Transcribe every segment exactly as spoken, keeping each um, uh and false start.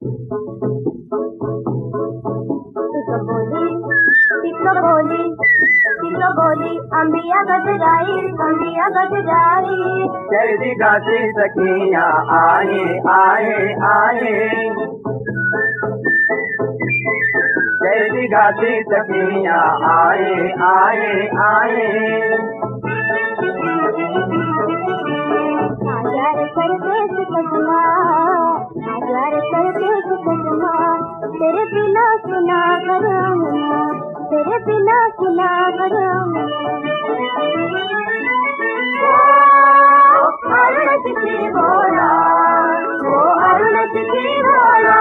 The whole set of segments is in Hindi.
बोली टिक बोली टिक बोली अंबिया गजराई अंबिया गजराई चढ़ती गाती सखियाँ आए आए आए चढ़ती गाती सखियाँ आए आए आए हजार करते सजना हजार करते सजना तेरे बिना सुना करूँगा तेरे बिना सुना करूँगा अरुण की बोला वो अरुण की बोला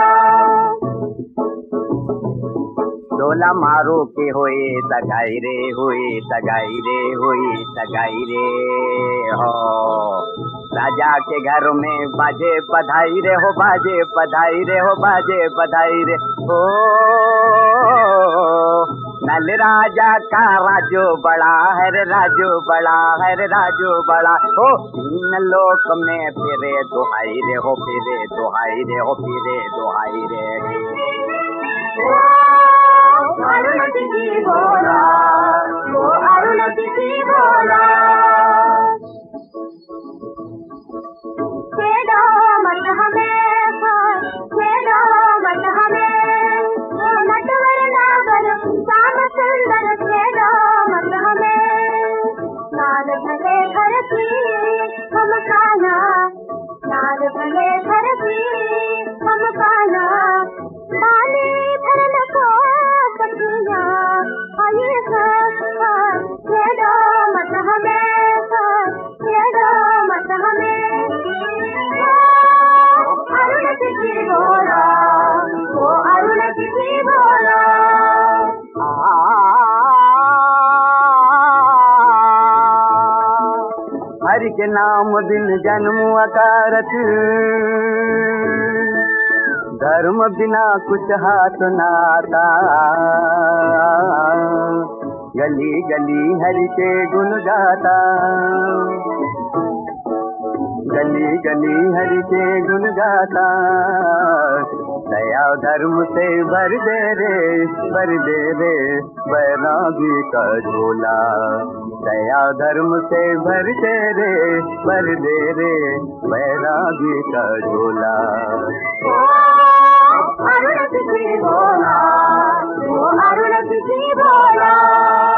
डोला मारो के होए सगाई रे हुई सगाई रे हुई सगाई रे हो राजा के घर में बाजे बधाई रे हो बाजे बधाई रे हो बाजे बधाई रे हो नल राजा का राजो बड़ा है रे राजो बड़ा है रे राजो बड़ा हो तीन लोक में फिरे दुहाई रे हो फिरे दुहाई रे हो फिरे दुहाई रे अरुण की बोला वो अरुण की बोला छेड़ो मत हमें छेड़ो मत हमें वो नटवर नागर श्याम सुंदर छेड़ो मत हमें लाल भले घर की हम काना लाल भले घर की हम काना पानी भरन को सखियाँ आए हैं छेड़ो मत हमें छेड़ो मत हमें अरुण की बोला वो अरुण की बोला हरि के नाम दिन जन्म अकारत धर्म बिना कुछ हाथ नाता गली गली हरि के गुण गाता गली गली हरि के गुण गाता दया धर्म से भर दे रे भर दे रे बैरागी का झोला दया धर्म से भर दे रे भर दे रे बैरागी का झोला अरुण की बोला वो अरुण की बोला